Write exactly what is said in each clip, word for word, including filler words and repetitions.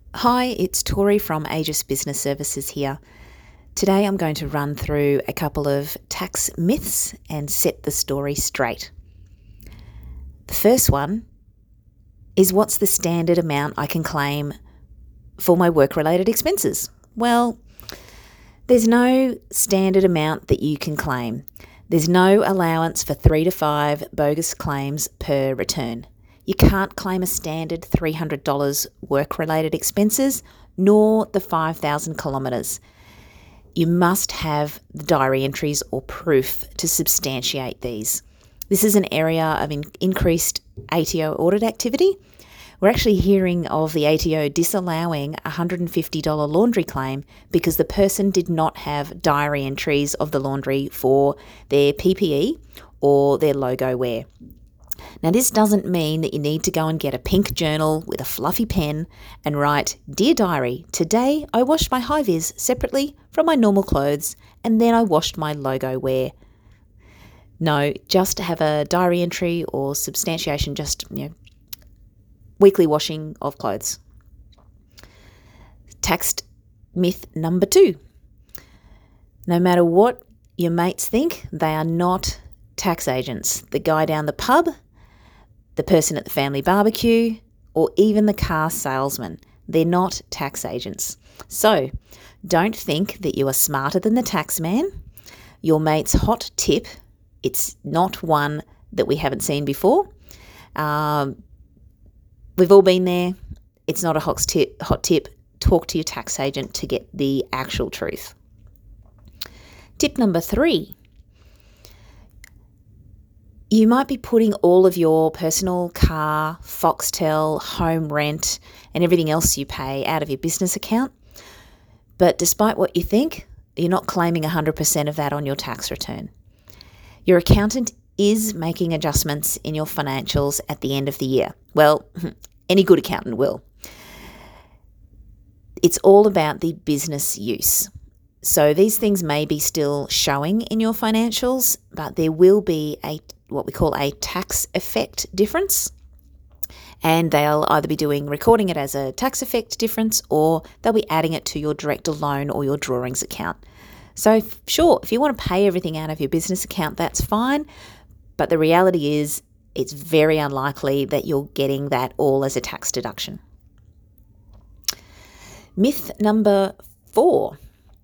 Hi, it's Tori from Aegis Business Services here. Today I'm going to run through a couple of tax myths and set the story straight. The first one is, what's the standard amount I can claim for my work-related expenses? Well, there's no standard amount that you can claim. There's no allowance for three to five bogus claims per return. You can't claim a standard three hundred dollars work-related expenses, nor the five thousand kilometres. You must have the diary entries or proof to substantiate these. This is an area of in- increased A T O audit activity. We're actually hearing of the A T O disallowing a one hundred fifty dollars laundry claim because the person did not have diary entries of the laundry for their P P E or their logo wear. Now, this doesn't mean that you need to go and get a pink journal with a fluffy pen and write, "Dear Diary, today I washed my high-vis separately from my normal clothes and then I washed my logo wear." No, just to have a diary entry or substantiation, just, you know, weekly washing of clothes. Tax myth number two. No matter what your mates think, they are not tax agents. The guy down the pub, the person at the family barbecue, or even the car salesman, they're not tax agents. So don't think that you are smarter than the tax man. Your mate's hot tip, it's not one that we haven't seen before. Um, we've all been there. It's not a hot tip, hot tip. Talk to your tax agent to get the actual truth. Tip number three. You might be putting all of your personal car, Foxtel, home rent, and everything else you pay out of your business account. But despite what you think, you're not claiming one hundred percent of that on your tax return. Your accountant is making adjustments in your financials at the end of the year. Well, any good accountant will. It's all about the business use. So these things may be still showing in your financials, but there will be a what we call a tax effect difference. And they'll either be doing recording it as a tax effect difference, or they'll be adding it to your director loan or your drawings account. So sure, if you want to pay everything out of your business account, that's fine. But the reality is it's very unlikely that you're getting that all as a tax deduction. Myth number four.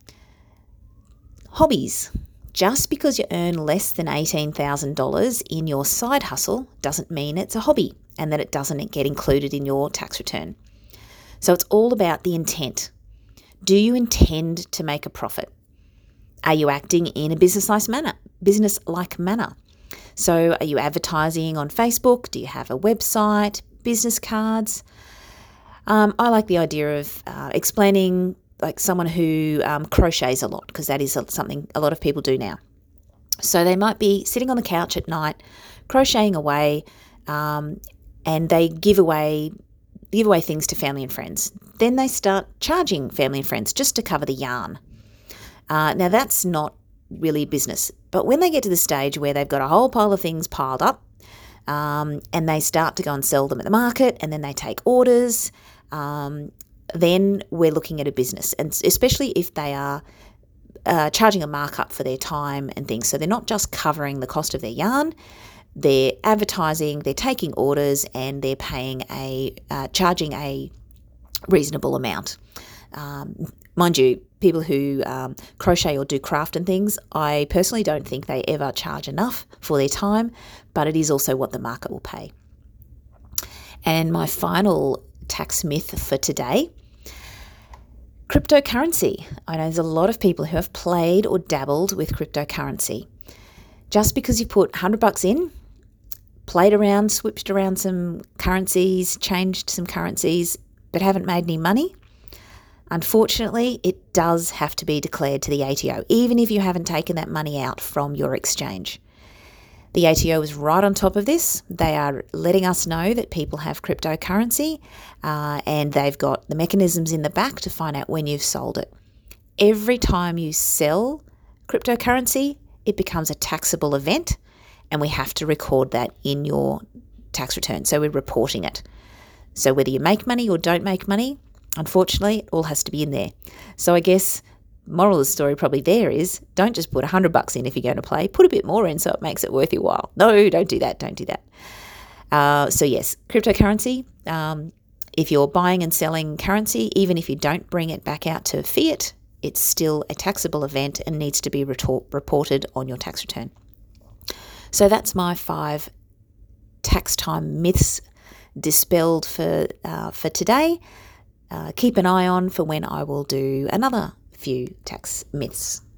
Hobbies. Just because you earn less than eighteen thousand dollars in your side hustle doesn't mean it's a hobby and that it doesn't get included in your tax return. So it's all about the intent. Do you intend to make a profit? Are you acting in a business-like manner? Business-like manner? So are you advertising on Facebook? Do you have a website, business cards? Um, I like the idea of uh, explaining like someone who um, crochets a lot, because that is something a lot of people do now. So they might be sitting on the couch at night, crocheting away, um, and they give away give away things to family and friends. Then they start charging family and friends just to cover the yarn. Uh, now that's not really business. But when they get to the stage where they've got a whole pile of things piled up, um, and they start to go and sell them at the market, and then they take orders, um, then we're looking at a business, and especially if they are uh, charging a markup for their time and things. So they're not just covering the cost of their yarn, they're advertising, they're taking orders, and they're paying a, uh, charging a reasonable amount. Um, mind you, people who um, crochet or do craft and things, I personally don't think they ever charge enough for their time, but it is also what the market will pay. And my final tax myth for today, cryptocurrency. I know there's a lot of people who have played or dabbled with cryptocurrency. Just because you put one hundred bucks in, played around, switched around some currencies, changed some currencies, but haven't made any money, unfortunately, it does have to be declared to the A T O, even if you haven't taken that money out from your exchange. The A T O is right on top of this. They are letting us know that people have cryptocurrency, uh, and they've got the mechanisms in the back to find out when you've sold it. Every time you sell cryptocurrency, it becomes a taxable event, and we have to record that in your tax return. So we're reporting it. So whether you make money or don't make money, Unfortunately, it all has to be in there. So I guess moral of the story probably there is don't just put a hundred bucks in if you're going to play. Put a bit more in so it makes it worth your while. No, don't do that. Don't do that. Uh, so yes, cryptocurrency. Um, if you're buying and selling currency, even if you don't bring it back out to fiat, it's still a taxable event and needs to be retor- reported on your tax return. So that's my five tax time myths dispelled for uh, for today. Uh, keep an eye on for when I will do another few tax myths.